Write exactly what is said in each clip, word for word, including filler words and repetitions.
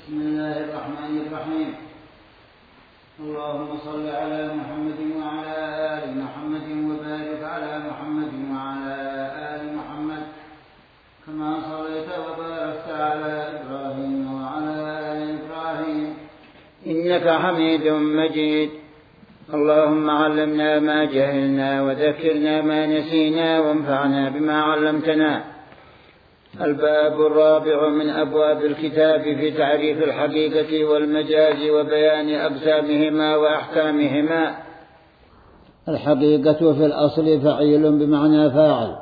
بسم الله الرحمن الرحيم. اللهم صل على محمد وعلى آل محمد وبارك على محمد وعلى آل محمد كما صليت وباركت على إبراهيم وعلى آل إبراهيم إنك حميد مجيد. اللهم علمنا ما جهلنا وذكرنا ما نسينا وانفعنا بما علمتنا. الباب الرابع من أبواب الكتاب في تعريف الحقيقة والمجاز وبيان أقسامهما وأحكامهما. الحقيقة في الأصل فعيل بمعنى فاعل،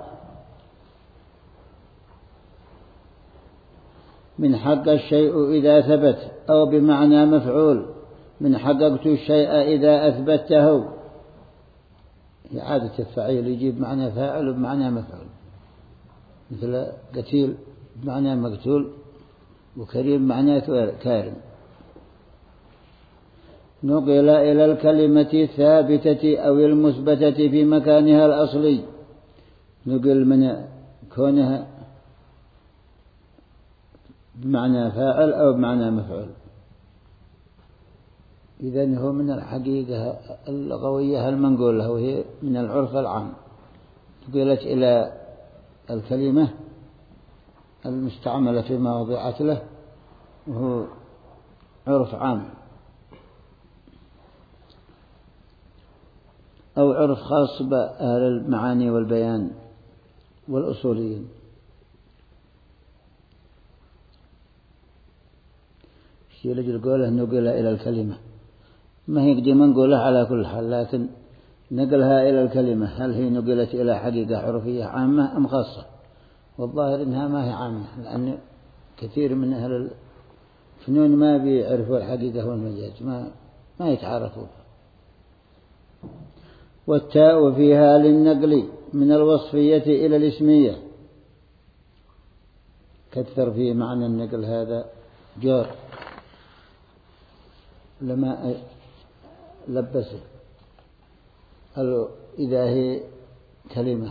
من حق الشيء إذا ثبت، أو بمعنى مفعول، من حققت الشيء إذا أثبته. عادة الفعيل يجيب معنى فاعل وبمعنى مفعول، مثل قتيل بمعنى مقتول، وكريم بمعنى كارم. نقل إلى الكلمة الثابتة أو المثبتة في مكانها الأصلي، نقل من كونها بمعنى فاعل أو بمعنى مفعول. إذن هو من الحقيقة اللغوية المنقولة، وهي من العرف العام، نقلت إلى الكلمة المستعملة في مواضيعات له، وهو عرف عام أو عرف خاص بأهل المعاني والبيان والأصوليين. شيء لجل قوله نقل إلى الكلمة، ما هي قديما نقولها على كل حال، لكن نقلها إلى الكلمة هل هي نقلت إلى حقيقة عرفية عامة أم خاصة؟ والظاهر إنها ما هي عامة، لأن كثير من أهل الفنون ما بيعرفوا الحقيقة والمجاز، ما ما يتعارفوا. والتاء فيها للنقل من الوصفية إلى الاسمية، كثر في معنى النقل هذا جار لما لبسه. قالوا إذا هي كلمة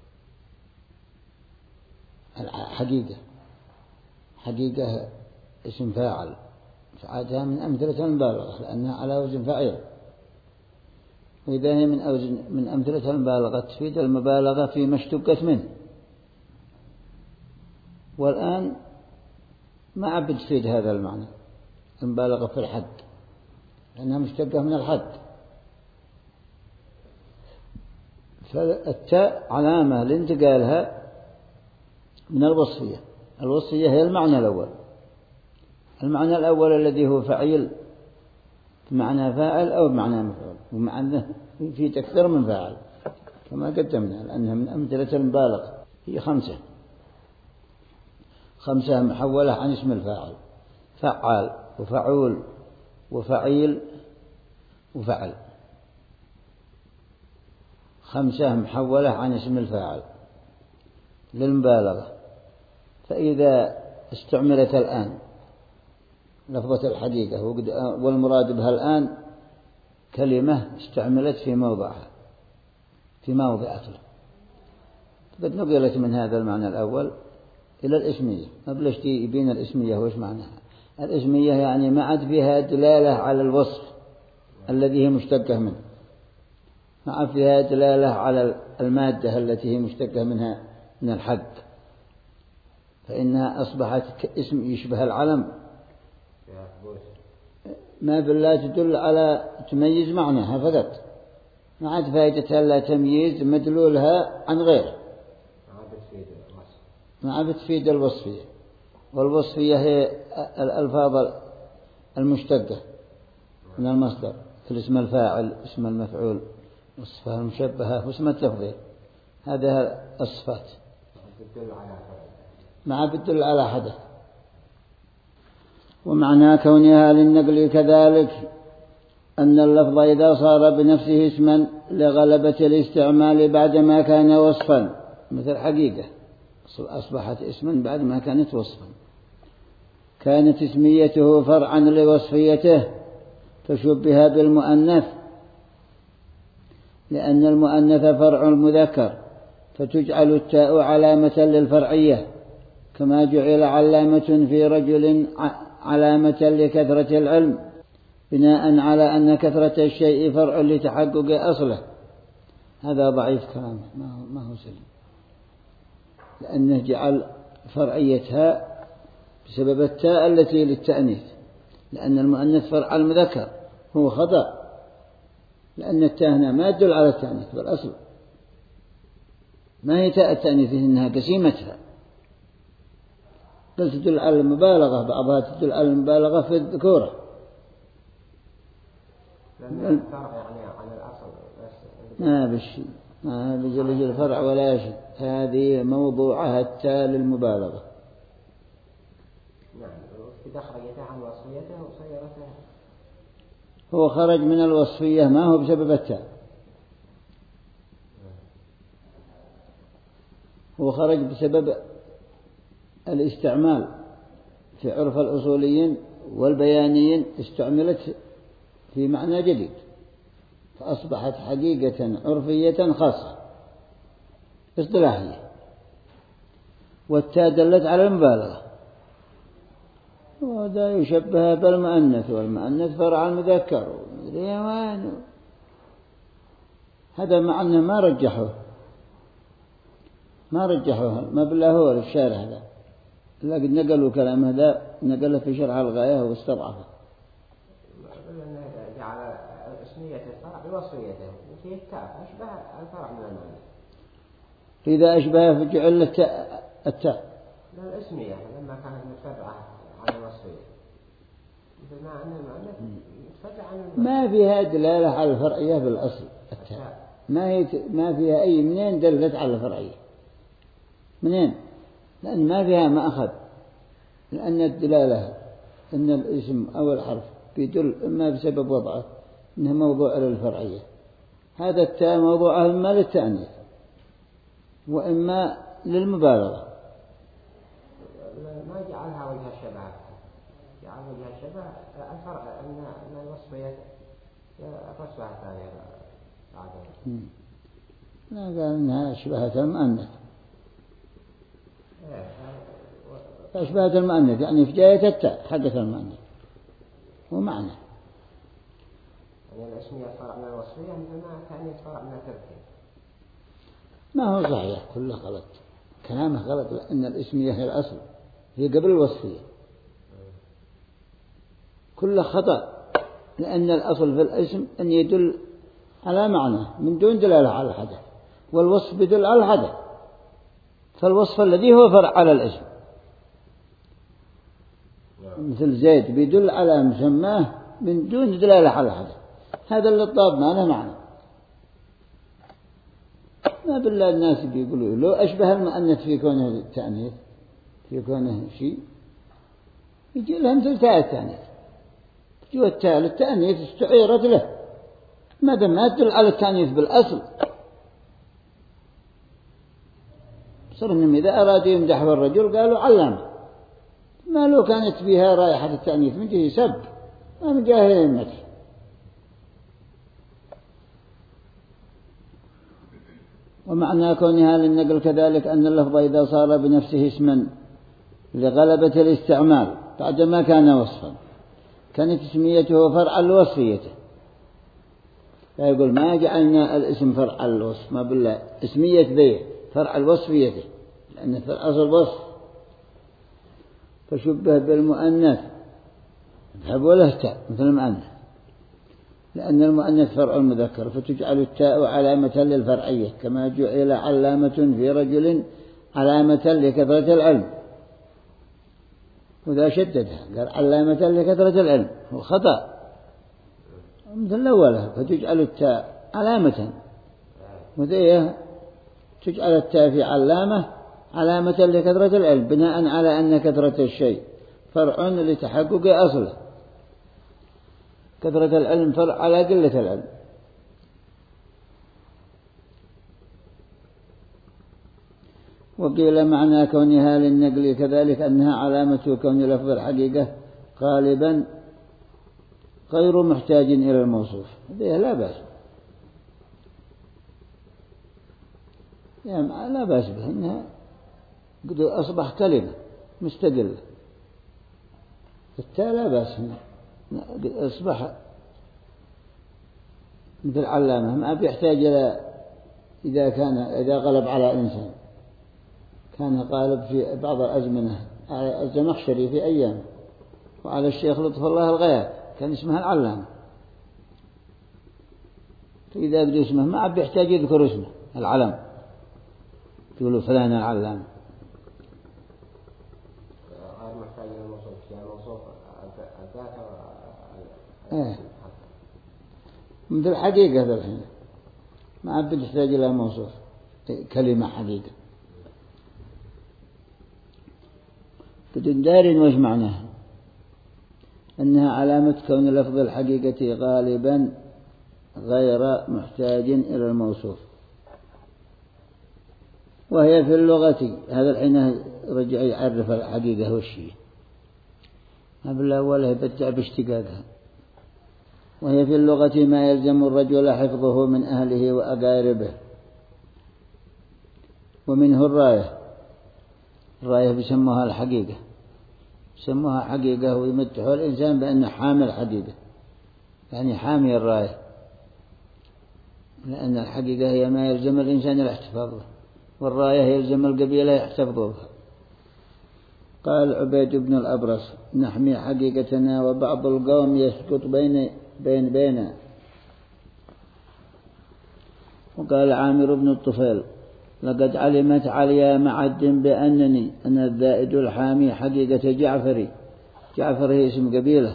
حقيقة، حقيقة اسم فاعل، فعادها من أمثلة المبالغة لأنها على وزن فاعل. وإذا هي من أوزن من أمثلة المبالغة تفيد المبالغة فيما اشتقت منه. والآن ما عبد تفيد هذا المعنى المبالغة في الحد، لأنها مشتقة من الحد. فالتاء علامة لانتقالها من الوصفية. الوصفية هي المعنى الأول، المعنى الأول الذي هو فعيل بمعنى فاعل أو بمعنى مفعول، ومعنى في تكثر من فاعل كما قدمنا، لأنها من أمثلة المبالغة. هي خمسة خمسة محولة عن اسم الفاعل: فعال وفعول وفعيل وفعل. خمسة محولة عن اسم الفاعل للمبالغة. فإذا استعملت الآن لفظة الحقيقة، والمراد بها الآن كلمة استعملت في موضعها في موضع أصله، قد نقلت من هذا المعنى الأول إلى الاسمية. ما بلش يبين الاسمية وإيش معناها. الاسمية يعني ما عاد فيها دلالة على الوصف الذي هي مشتقة منه، ما عاد فيها دلالة على المادة التي هي مشتقة منها من الحد، فإنها أصبحت اسم يشبه العلم، ما بالله تدل على تميز معناها فقط، ما عاد فائدتها إلا تمييز مدلولها عن غيره، ما عاد تفيد الوصفية. والوصفية هي الألفاظ المشتقة من المصدر، في اسم الفاعل، اسم المفعول، والصفة المشبهة، واسم التفضيل. هذه الصفات ما بتدل على حدث. ومعنى كونها للنقل كذلك أن اللفظ إذا صار بنفسه اسما لغلبة الاستعمال بعدما كان وصفا، مثل حقيقة أصبحت اسما بعد ما كانت وصفا، كانت اسميته فرعا لوصفيته فشبه بالمؤنث، لأن المؤنث فرع المذكر، فتجعل التاء علامة للفرعية، كما جعل علامة في رجل علامة لكثرة العلم بناء على أن كثرة الشيء فرع لتحقق أصله. هذا ضعيف كلامه، ما هو سليم، لأنه جعل فرعيتها بسبب التاء التي للتأنيث، لأن المؤنث فرع المذكر، هو خطأ، لأن التاء هنا ما تدل على التأنيث بالأصل، ما هي تاء التأنيث، إنها قسيمتها، بل تدل على المبالغة، بعضها تدل على المبالغة في الذكورة. لأن الفرع يعني عن الأصل ما بشي ما بجل الفرع ولا شيء، هذه موضوعها التاء للمبالغة. نعم، إذا خرجت عن وصفيته وصيرتها، هو خرج من الوصفية، ما هو بسبب التاء، هو خرج بسبب الاستعمال في عرف الأصوليين والبيانيين، استعملت في معنى جديد، فأصبحت حقيقة عرفية خاصة اصطلاحية، والتاء دلت على المبالغة، وهذا يشبه بالمؤنث، والمؤنث فرع المذكر، هذا مع أنه ما رجحه ما رجحوه ما بالله هو الشارع هذا، لكن نقلوا كلام هذا، نقله في شرح الغاية واستضعفه. جعل اسمية الفرع بوصفيته وفيه التاء أشبه الفرع من المعنى، إذا أشبه فجعل التاء التاء لا الاسمية لما كانت متفرعة عن الوصفية، بما أن المعنى متفرع عن المعنى. ما فيها دلالة على الفرعية بالأصل، التاء ما هي ما فيها أي منين دلت على الفرعية، منين؟ لأن ما فيها ما أخذ، لأن الدلالة أن الاسم أو الحرف بيدل إما بسبب وضعه إنه موضوع للفرعية، هذا التاء موضوعه إما للتأنيث وإما للمبالغة. ما جعلها وجه الشبه، جعل وجه الشبه الفرع أن أن الوصفية الرسمة الثانية بعدها. لا، قال إنها أشبهت المؤنث، أشبهت المؤنث يعني في جاية التاء حقت المؤنث، ومعنى يعني الاسمية فرع من الوصفية مثل ما كان فرع من التركيب. ما هو صحيح، كله غلط، كلامه غلط، لأن الاسمية هي الأصل، هي قبل الوصفية، كله خطأ، لأن الأصل في الاسم أن يدل على معنى من دون دلالة على الحدث، والوصف يدل على الحدث، فالوصف الذي هو فرع على الاسم مثل زيد بيدل على مسماه من دون دلالة على الحدث، هذا اللي طاب ما له معنى. ما بالله الناس بيقولوا لو أشبه المؤنث في كونه التأنيث، في كونه شيء يجي لها مثل تاء التأنيث، جو التاء التأنيث استعيرت له، ما دام ما تدل على التأنيث بالأصل، صار إنهم إذا أرادوا يمدحوا الرجل قالوا علامة، ما لو كانت فيها رائحة التأنيث من جهة سب ما من جهة المدح. ومعنى كونها للنقل كذلك أن اللفظ إذا صار بنفسه اسما لغلبة الاستعمال بعدما كان وصفا كانت اسميته فرعا لوصفيته، لا يقول ما جعلنا الاسم فرع الوصف، ما بالله اسمية بيه فرع الوصفيته، لأن في الأصل وصف، فشبه بالمؤنث ذهب وله تاء مثل المؤنث، لأن المؤنث فرع المذكر، فتجعل التاء علامة للفرعية، كما جعل علامة في رجل علامة لكثرة العلم، وذا شددها قال علامة لكثرة العلم، هو خطأ مثل الأول، فتجعل التاء علامة، وذا تجعل التاء في علامة علامة لكثرة العلم بناء على أن كثرة الشيء فرع لتحقق أصله، كثرة العلم فرع على قلة العلم. وقيل معنى كونها للنقل كذلك أنها علامة كون لفظ الحقيقة غالبا غير محتاج إلى الموصوف، هذه لا بأس، يعني لا بأس به، إنها قد أصبح كلمة مستقلة، التاء لا بأس، أصبح مثل علامة، ما بيحتاج إلى إذا كان إذا غلب على إنسان، كان غالب في بعض الأزمنة على الزمخشري في أيام، وعلى الشيخ لطف الله الغياب كان اسمها العلامة، فإذا قد اسمه ما عاد بيحتاج يذكر اسمه العلم، يقولوا فلان العلامة. غير محتاج للموصوف، يعني موصوف الذات إيه مثل حقيقة ذا الحين ما عاد بتحتاج إلى موصوف، كلمة حقيقة. بدندار وش معناها؟ أنها علامة كون لفظ الحقيقة غالبا غير محتاج إلى الموصوف. وهي في اللغة، هذا الحين رجع يعرف الحقيقة والشيء قبل أوله يبدع باشتقاقها. وهي في اللغة ما يلزم الرجل حفظه من أهله وأقاربه، ومنه الراية. الراية بيسموها الحقيقة، بيسموها حقيقة، ويمدحوا الإنسان بأنه حامل حقيقة، يعني حامي الراية، لأن الحقيقة هي ما يلزم الإنسان الاحتفاظ به، والراية يلزم القبيلة يحتفظوا بها. قال عبيد بن الأبرص: نحمي حقيقتنا وبعض القوم يسقط بين بين بينا. وقال عامر بن الطفيل: لقد علمت عليا معد بأنني أنا الذائد الحامي حقيقة جعفري. جعفر هي اسم قبيلة،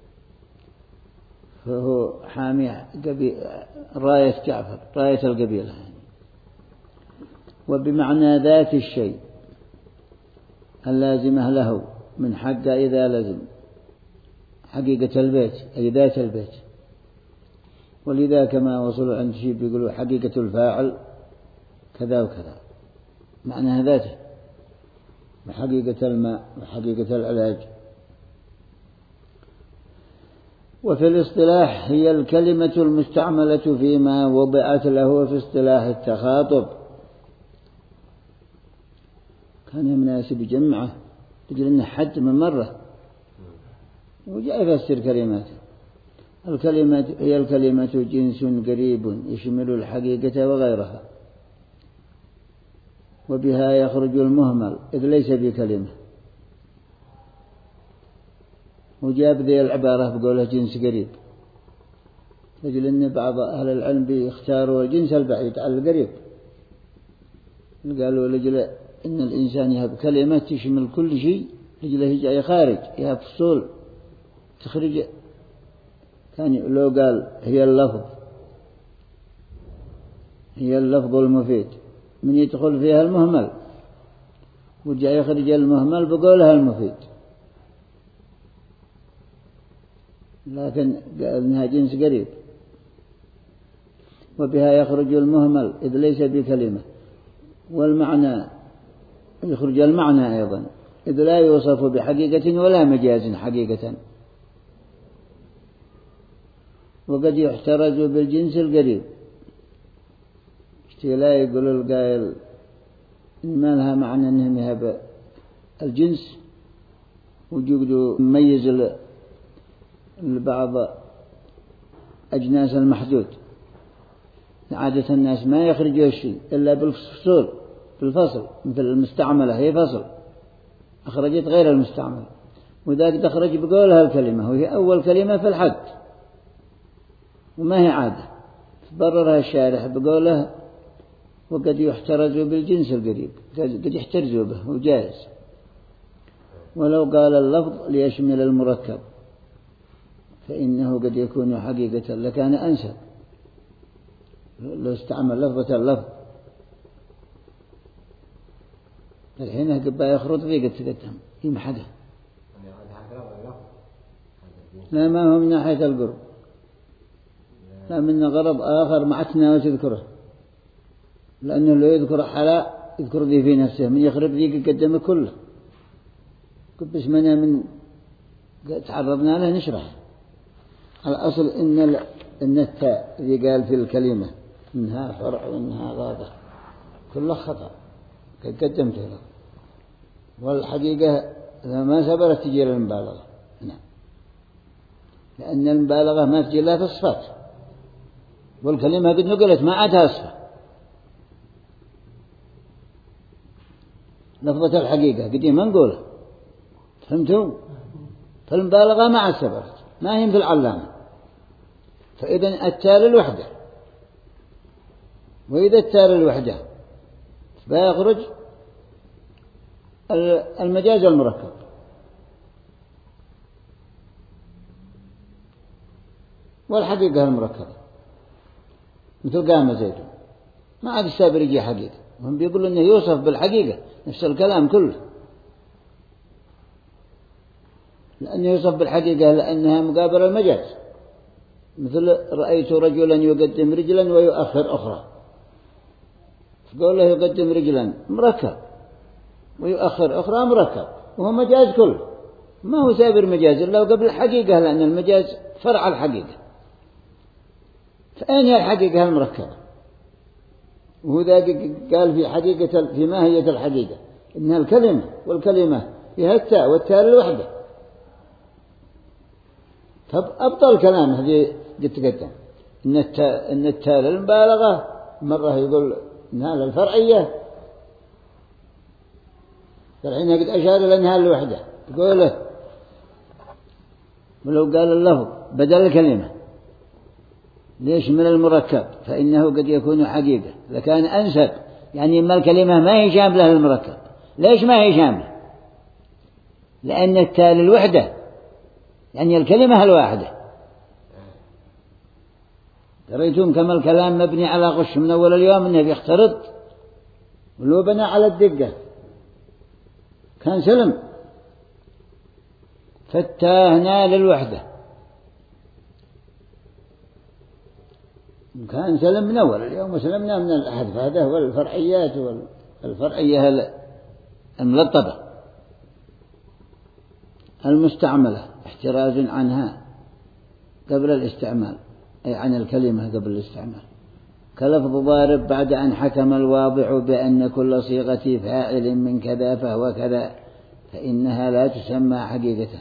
فهو حامي راية جعفر، راية القبيلة، وبمعنى ذات الشيء اللازمة له من حق إذا لزم، حقيقة البيت أي ذات البيت. ولذا كما وصلوا عند شيء بيقولوا حقيقة الفاعل كذا وكذا، معناها ذاته، وحقيقة الماء وحقيقة العلاج. وفي الاصطلاح هي الكلمة المستعملة فيما وضعت له في اصطلاح التخاطب. كان مناسب جمعه تقول إنه حد من مرة وجاء يفسر كلماته. الكلمة هي الكلمة جنس قريب يشمل الحقيقة وغيرها، وبها يخرج المهمل إذ ليس بكلمة. وجاب ذي العبارة بقوله جنس قريب، لجل أن بعض أهل العلم بيختاروا الجنس البعيد على القريب، قالوا لجل إن الإنسان يهب كلمة تشمل كل شيء، لجل هي خارج يهب فصول تخرج. كان لو قال هي اللفظ هي اللفظ المفيد من يدخل فيها المهمل، وجاء يخرج المهمل بقولها المفيد، لكن قال إنها جنس قريب. وبها يخرج المهمل إذ ليس بكلمة، والمعنى يخرج المعنى أيضا إذ لا يوصف بحقيقة ولا مجاز حقيقة. وقد يحترز بالجنس القريب، لا يقول القائل إن ما لها معنى أنهم يهب الجنس وجودوا مميز لبعض أجناس المحدود. عادة الناس ما يخرجوا الشيء إلا بالفصول، بالفصل، مثل المستعملة هي فصل أخرجت غير المستعمل، وذاك تخرج بقولها الكلمة وهي أول كلمة في الحد، وما هي عادة، بررها الشارح بقوله وقد يحترز بالجنس القريب، قد يحترزوا به وجائز. ولو قال اللفظ ليشمل المركب فإنه قد يكون حقيقة لكان أنسب لو استعمل لفظة اللفظ. الحين قبا يخرط فيه قد تقدم يمحده، لا ما هو من ناحية القرب، لا من غرض آخر معتنا وتذكره، لأنه لو يذكر حلا يذكر ذي في نفسه، من يخرب ذيك قدمه كله. قد بسمنا من تعرضنا له نشرح. الأصل إن إن التاء ذي قال في الكلمة إنها فرع وإنها غاضة كله خطأ قد قدمته له، والحقيقة إذا ما سبرت تجي المبالغة. لأن المبالغة ما تجي إلا في الصفات، والكلمة قد نقلت ما عادها صفة. لفظة الحقيقة قديما نقولها، فهمتوا؟ فالمبالغة ما عاد سبقت، ما هي مثل العلامة. فإذا التالي الوحدة، وإذا التالي الوحدة فيخرج المجاز المركب. والحقيقة المركبة مثل قام زيد، ما عاد السابر يجي حقيقة، وهم بيقولوا إنه يوصف بالحقيقة نفس الكلام كله، لأنه يوصف بالحقيقة لأنها مقابل المجاز. مثل رأيت رجلا يقدم رجلا ويؤخر أخرى، تقول له يقدم رجلا مركب ويؤخر أخرى مركب، وهو مجاز كله، ما هو سابر مجاز إلا قبل الحقيقة، لأن المجاز فرع الحقيقة. فأين هي الحقيقة المركبة؟ وهو ذا قال في حقيقة في ماهية الحقيقة إنها الكلمة، والكلمة فيها التاء والتاء الوحدة. فأبطل كلام هذه قد تقدم إن التاء إن التاء للمبالغة، مرة يقول إنها للفرعية، فالحين قد أشار إلى إنها الوحدة، تقوله ولو قال اللفظ بدل الكلمة ليش من المركب، فإنه قد يكون حقيقة لكان أنسب، يعني ما الكلمة ما هي شاملة للمركب. ليش ما هي شاملة؟ لأن التاء للوحدة، يعني الكلمة الواحدة. دريتم كما الكلام مبني على غش من أول اليوم إنه بيختلط، ولو بنى على الدقة كان سلم. فالتاء هنا للوحدة كان سلم من أول اليوم، وسلمنا من الأحد. فهذا هو الفرعيات والفرعية الملطبة المستعملة احتراز عنها قبل الاستعمال، أي عن الكلمة قبل الاستعمال. كلفظ ضارب بعد أن حكم الواضع بأن كل صيغة فاعل من كذا فهو كذا، فإنها لا تسمى حقيقة.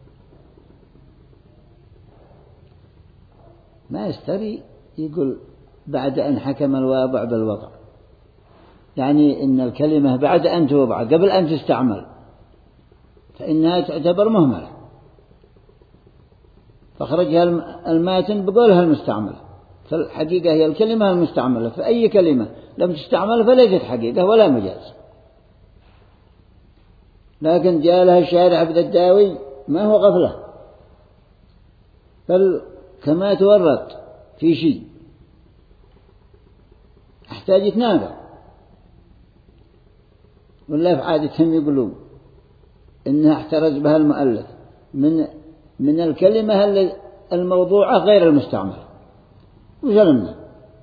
ما يستري يقول بعد أن حكم الواضع بالوضع، يعني إن الكلمة بعد أن توضع قبل أن تستعمل فإنها تعتبر مهملة، فخرجها الماتن بقولها المستعملة. فالحقيقة هي الكلمة المستعملة، فأي كلمة لم تستعمل فليست حقيقة ولا مجاز. لكن جاء لها الشارع عبد الداوي ما هو غفلة، بل كما تورط في شيء احتاج يتناقض، ولا في عادتهم يقولون إنها احترز بها المؤلف من من الكلمة الموضوعة غير المستعملة، وسلمنا.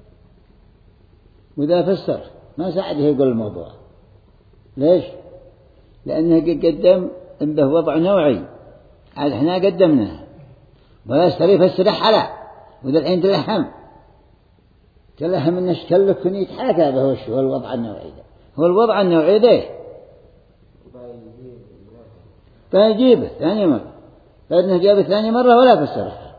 وإذا فسر ما ساعده يقول الموضوع. ليش؟ لأنه قدم عنده وضع نوعي، عاد احنا قدمناه، ولا يستري يفسر حلا، وذا الحين تلحم تلحم إن اشكال لك يتحاكى به. وش هو الوضع النوعي ده؟ هو الوضع النوعي ده فيجيبه ثاني مرة، فإنه جابه ثاني مرة ولا فسره.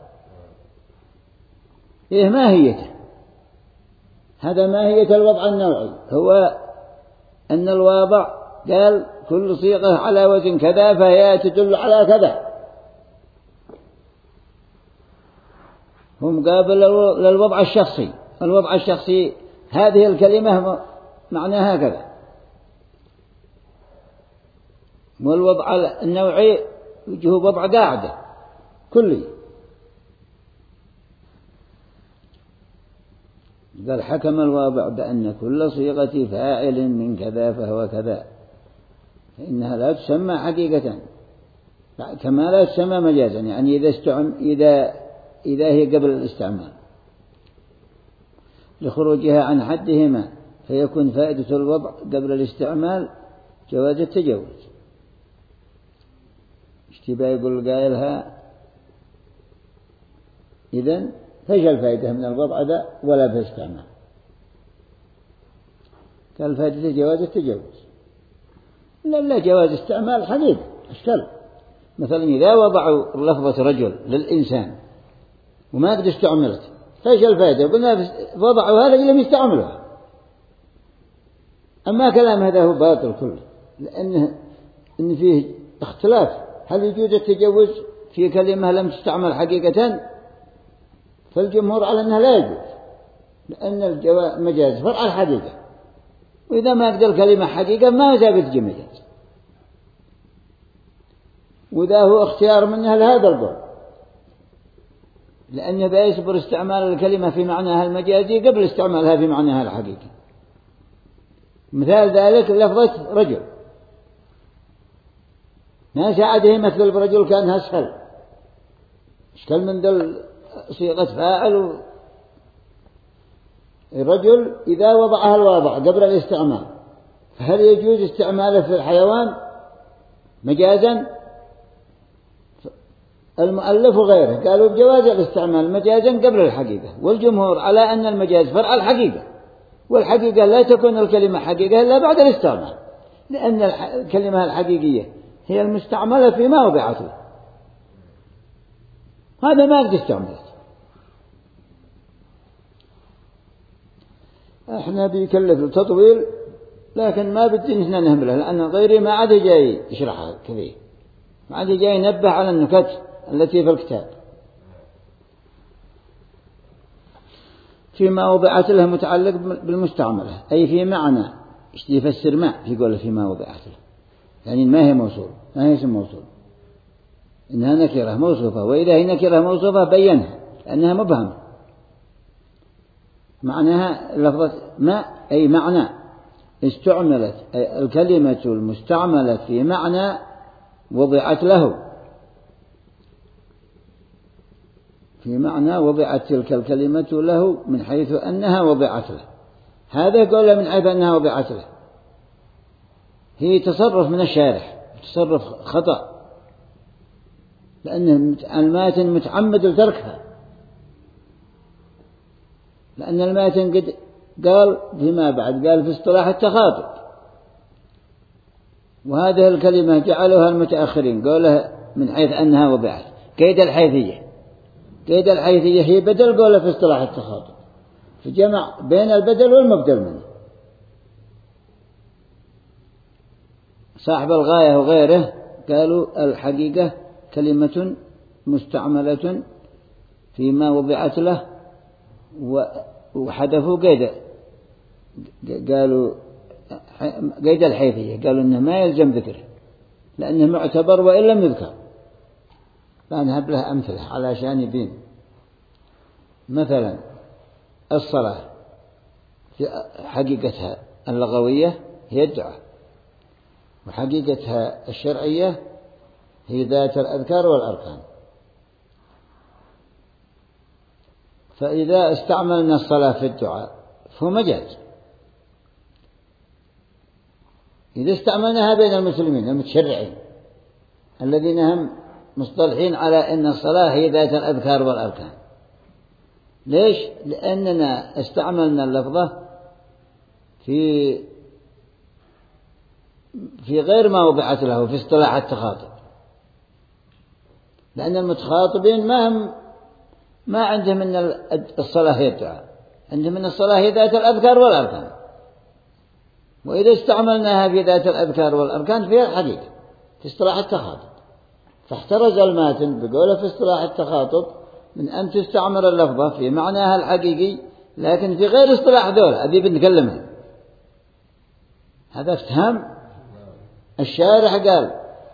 إيه ماهيته؟ هذا ماهية الوضع النوعي، هو أن الواضع قال كل صيغة على وزن كذا فهي تدل على كذا، هو مقابل للوضع الشخصي. الوضع الشخصي هذه الكلمة معناها كذا، والوضع النوعي هو وضع قاعدة كلي. قال حكم الواضع بأن كل صيغة فاعل من كذا فهو كذا، فإنها لا تسمى حقيقة كما لا تسمى مجازا، يعني إذا استعم إذا إذا هي قبل الاستعمال لخروجها عن حدهما، فيكون فائدة الوضع قبل الاستعمال جواز التجوز. اشتباه يقول قائلها إذن فيش الفائدة من الوضع ذا ولا في الاستعمال؟ قال فائدة جواز التجوز. لا لا جواز استعمال حديث أشكال. مثلا إذا وضعوا لفظة رجل للإنسان وما قد استعملت، فايش الفائدة؟ قلنا وضعوا هذا لم يستعملها. أما كلام هذا هو باطل كله، لأنه إن فيه اختلاف، هل يجوز التجوز في كلمة لم تستعمل حقيقة؟ فالجمهور على أنها لا يجوز، لأن المجاز فرع الحقيقة، وإذا ما قدر كلمة حقيقة ما زابت تجي مجاز، وإذا هو اختيار منها لهذا القول، لأنه بيصبر استعمال الكلمة في معناها المجازي قبل استعمالها في معناها الحقيقي. مثال ذلك لفظة رجل، ما ساعده مثل برجل كانها أسهل، اشكال من ذل صيغة فاعل. الرجل إذا وضعها الواضع قبل الاستعمال، فهل يجوز استعماله في الحيوان مجازا؟ المؤلف وغيره قالوا بجواز الاستعمال مجازا قبل الحقيقة، والجمهور على أن المجاز فرع الحقيقة، والحقيقة لا تكون الكلمة حقيقة إلا بعد الاستعمال، لأن الكلمة الحقيقية هي المستعملة فيما وضعت له، هذا ما قد استعملت. احنا بيكلف التطويل، لكن ما بدي نحن نهمله، لأن غيري ما عاد جاي يشرحها كذي، ما عاد جاي ينبه على النكت التي في الكتاب. فيما وضعت له متعلق بالمستعملة، أي في معنى يفسر ما يقول فيما وضعت له، يعني ما هي موصول، ما هي اسم موصول، إنها نكرة موصوفة، وإذا هي نكرة موصوفة بينها لأنها مبهمة. معناها لفظة ما أي معنى استعملت، أي الكلمة المستعملة في معنى وضعت له، في معنى وضعت تلك الكلمة له من حيث أنها وضعت له. هذا يقول من حيث أنها وضعت له، هي تصرف من الشارح، تصرف خطأ، لأن الماتن متعمد لتركها، لأن الماتن قد قال فيما بعد قال في اصطلاح التخاطب، وهذه الكلمة جعلوها المتأخرين قولها من حيث أنها وضعت قيد الحيثية. قيد الحيثية هي بدل قولها في اصطلاح التخاطب، في جمع بين البدل والمبدل منه. صاحب الغاية وغيره قالوا الحقيقة كلمة مستعملة فيما وضعت له، وحذفوا قيد، قالوا قيد الحيثية، قالوا إنه ما يلزم ذكره لأنه معتبر وإن لم يذكر. فنهب له أمثلة علشان يبين. مثلا الصلاة في حقيقتها اللغوية هي الدعاء، وحقيقتها الشرعية هي ذات الأذكار والأركان. فإذا استعملنا الصلاة في الدعاء فهو مجاز، إذا استعملناها بين المسلمين المتشرعين الذين هم مصطلحين على أن الصلاة هي ذات الأذكار والأركان. ليش؟ لأننا استعملنا اللفظة في في غير ما وضعت له في اصطلاح التخاطب، لأن المتخاطبين ما هم ما عندهم من الصلاة هي الدعاء، عندهم من الصلاة هي ذات الأذكار والأركان. وإذا استعملناها في ذات الأذكار والأركان فيها الحقيقة في اصطلاح التخاطب، فاحترز الماتن بقوله في اصطلاح التخاطب من أن تستعمل اللفظة في معناها الحقيقي لكن في غير اصطلاح دولة أبي بنتكلمها. هذا افتهام. الشارح قال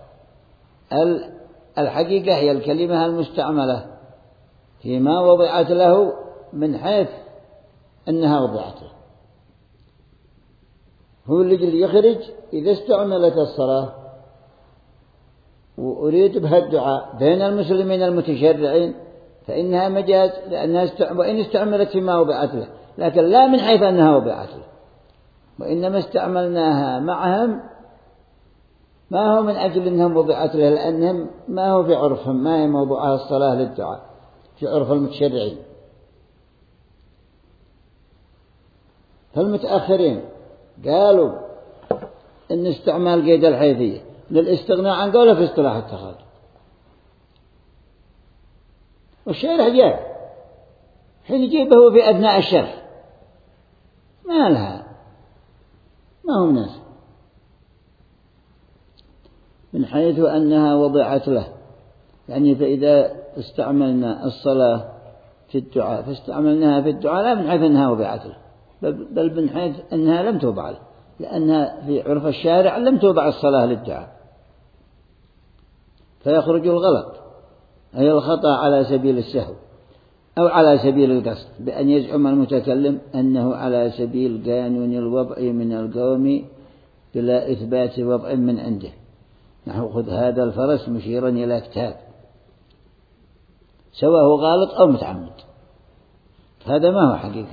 الحقيقة هي الكلمة المستعملة فيما وضعت له من حيث أنها وضعت له. هو اللي يخرج إذا استعملت الصلاة وأريد بها الدعاء بين المسلمين المتشرعين فإنها مجاز، لأنها استعمل وإن استعملت فيما وضعت له، لكن لا من حيث أنها وضعت له، وإنما استعملناها معهم ما هو من أجل أنهم وضعت له، لأنهم ما هو في عرفهم ما هي موضوعها الصلاة للدعاء في عرف المتشرعين. فالمتأخرين قالوا إن استعمال قيد الحيثية للاستغناء عن قوله في اصطلاح التخاطب، والشارح جاء حين يجيبه في أثناء الشرح ما لها، ما هو مناسب، من حيث أنها وضعت له. يعني فإذا استعملنا الصلاة في الدعاء فاستعملناها في الدعاء لا من حيث أنها وضعت له، بل من حيث أنها لم توضع له، لأنها في عرف الشارع لم توضع الصلاة للدعاء، فيخرج الغلط أي الخطأ على سبيل السهو أو على سبيل القصد، بأن يزعم المتكلم أنه على سبيل قانون الوضع من القوم بلا إثبات وضع من عنده، نحو خذ هذا الفرس مشيرا إلى كتاب، سواء هو غالط أو متعمد، هذا ما هو حقيقة.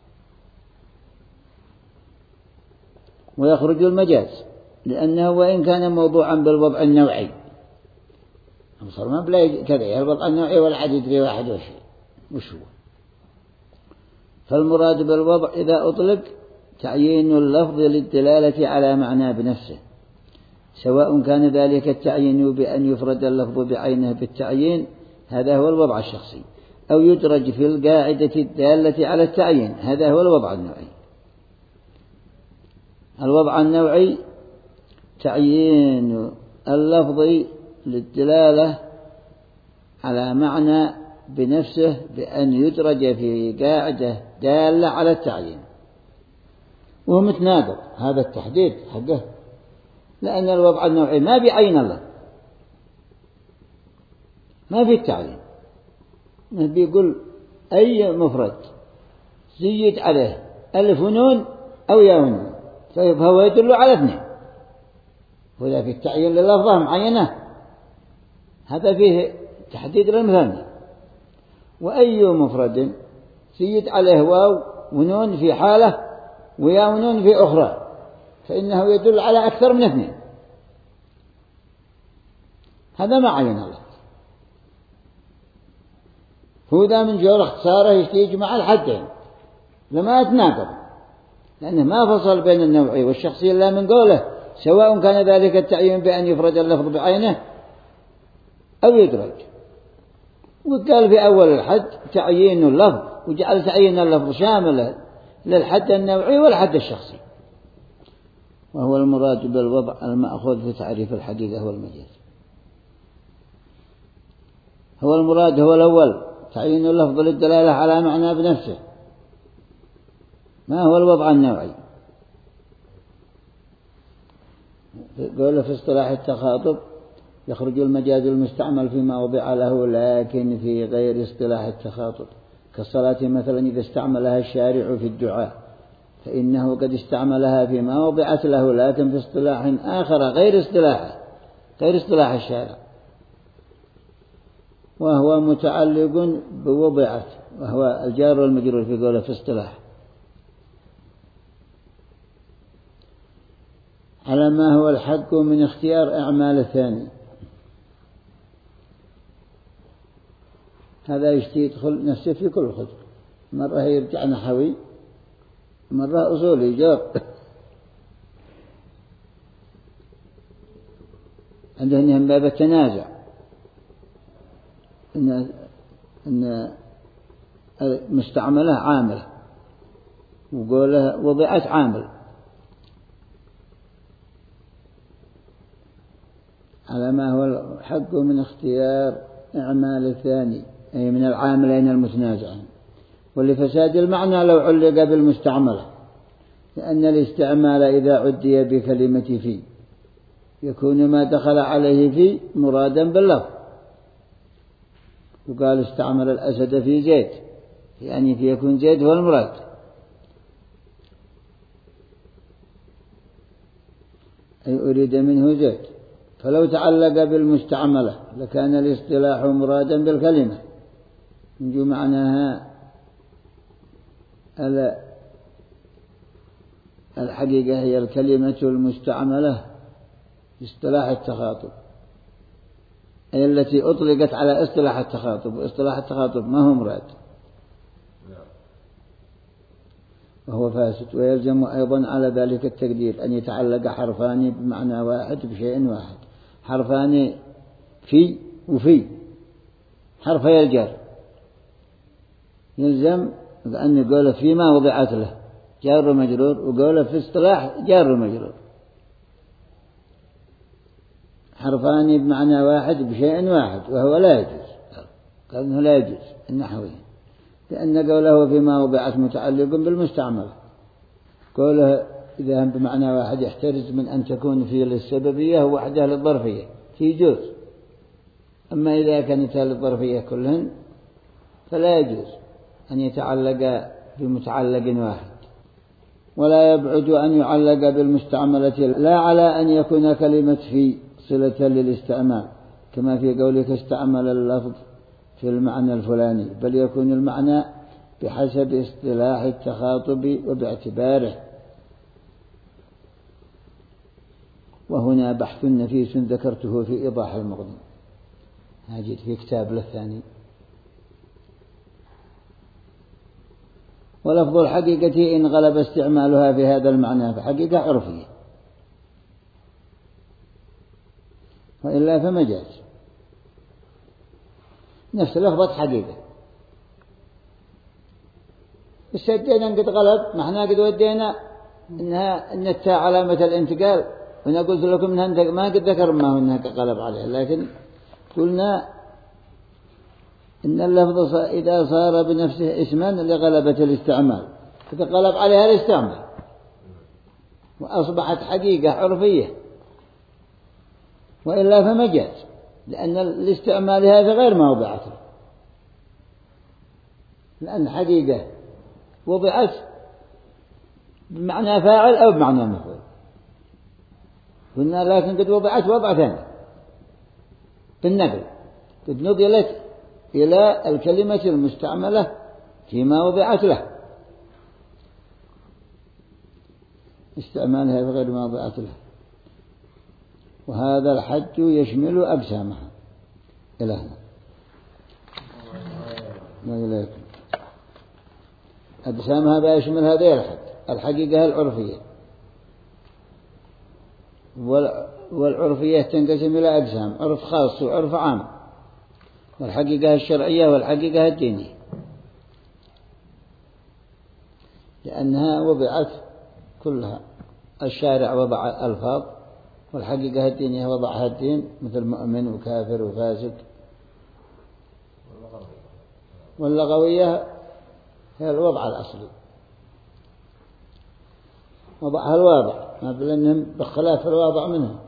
ويخرج المجاز لأنه وإن كان موضوعا بالوضع النوعي، أبصر ما بلا كذا الوضع النوعي ولا حد يدري واحد وش وش هو. فالمراد بالوضع إذا أطلق تعيين اللفظ للدلالة على معنى بنفسه، سواء كان ذلك التعيين بأن يفرد اللفظ بعينه بالتعيين، هذا هو الوضع الشخصي، أو يدرج في القاعدة الدالة على التعيين، هذا هو الوضع النوعي. الوضع النوعي تعيين اللفظ للدلالة على معنى بنفسه بأن يدرج في قاعدة دالة على التعيين، وهو متناقض هذا التحديد حقه، لأن الوضع النوعي ما بعين الله، ما في التعيين، ما بيقول أي مفرد زيد عليه ألف ونون أو يا ونون فهو يدل على اثنين، وإذا في التعيين لللفظة معينة هذا فيه تحديد للمثنى. وأي مفرد زيد عليه واو ونون في حالة ويا ونون في أخرى فإنه يدل على أكثر من اثنين، هذا ما عين الله. هو ذا من جور اختصاره يجمع الحدين لما يتناقض، لأنه ما فصل بين النوعي والشخصي إلا من قوله، سواء كان ذلك التعيين بأن يفرد اللفظ بعينه أو يدرج. وقال في أول الحد تعيين اللفظ، وجعل تعيين اللفظ شاملا للحد النوعي والحد الشخصي، وهو المراد بالوضع المأخوذ في تعريف الحقيقة والمجاز. هو المراد هو الأول تعيين اللفظ للدلالة على معنى بنفسه، ما هو الوضع النوعي. قوله في اصطلاح التخاطب يخرج المجاز المستعمل فيما وضع له لكن في غير اصطلاح التخاطب، كالصلاة مثلا إذا استعملها الشارع في الدعاء فإنه قد استعملها فيما وضعت له لكن في اصطلاح آخر غير اصطلاحه غير اصطلاح الشارع، وهو متعلق بوضعت، وهو الجار والمجرور في قوله في اصطلاح، على ما هو الحق من اختيار أعمال الثاني. هذا يدخل نفسه في كل خطبة، مرة يرجع نحوي مرة أصولي جاب عندهم من باب التنازع، إن إن مستعملة عاملة وقوله وضعت عامل، على ما هو الحق من اختيار أعمال الثاني أي من العاملين المتنازعين، ولفساد المعنى لو علق بالمستعملة، لأن الاستعمال إذا عدي بكلمة في يكون ما دخل عليه في مرادا باللفظ، وقال استعمل الأسد في زيد، يعني في يكون زيد هو المراد، أي أريد منه زيد، فلو تعلق بالمستعملة لكان الاصطلاح مرادا بالكلمة، نجو معناها الحقيقة هي الكلمة المستعملة في اصطلاح التخاطب، أي التي أطلقت على اصطلاح التخاطب، واصطلاح التخاطب ما هو مراد وهو فاسد. ويلزم أيضا على ذلك التقدير أن يتعلق حرفان بمعنى واحد بشيء واحد، حرفان في وفي حرفي الجر، يلزم بأن يقوله فيما وضعت له جار ومجرور، وقوله في اصطلاح جار ومجرور، حرفان بمعنى واحد بشيء واحد، وهو لا يجوز، كأنه لا يجوز النحوي، لأن قوله فيما وضعت متعلق بالمستعمل، قوله إذا هم بمعنى واحد يحترز من أن تكون فيه للسببية ووحدها للظرفية يجوز، أما إذا كانت للظرفية كلهن فلا يجوز أن يتعلق بمتعلق واحد. ولا يبعد أن يعلق بالمستعملة لا على أن يكون كلمة في صلة للاستعمال كما في قولك استعمل اللفظ في المعنى الفلاني، بل يكون المعنى بحسب اصطلاح التخاطب وباعتباره. وهنا بحث نفيس ذكرته في إيضاح المغني، هاجد في كتاب له ثاني. ولفظ الحقيقة إن غلب استعمالها في هذا المعنى فحقيقة عرفية، وإلا فمجاز، نفس لفظة حقيقة. بس ادينا قد غلب، ما احنا قد ودينا انها ان التاء علامة الانتقال، وانا قلت لكم انها ما قد ذكر ما هو انها غلب عليها، لكن قلنا ان اللفظ اذا صار بنفسه اسما لغلبة الاستعمال، إذا غلب عليها الاستعمال واصبحت حقيقة عرفية، وإلا فمجاز، لأن الاستعمال هذا غير ما وضعته، لأن حقيقة وضعت بمعنى فاعل أو بمعنى مفعول، قلنا لكن قد وضعت وضع ثاني بالنقل، قد نقلت إلى الكلمة المستعملة فيما وضعت له، استعمالها غير ما وضعت له. وهذا الحد يشمل أجسامها إلى هنا وإليكم. أجسامها بيشمل هذا الحد، الحقيقة العرفية، والعرفية تنقسم إلى أجسام، عرف خاص وعرف عام، والحقيقة الشرعية والحقيقة الدينية، لأنها وضعت كلها، الشارع وضع ألفاظ، والحقيقة الدينية وضعها الدين، مثل مؤمن وكافر وفاسق. واللغوية هي الوضع الأصلي، وضعها الواضع، ما بل أنهم بخلاف الواضع منه،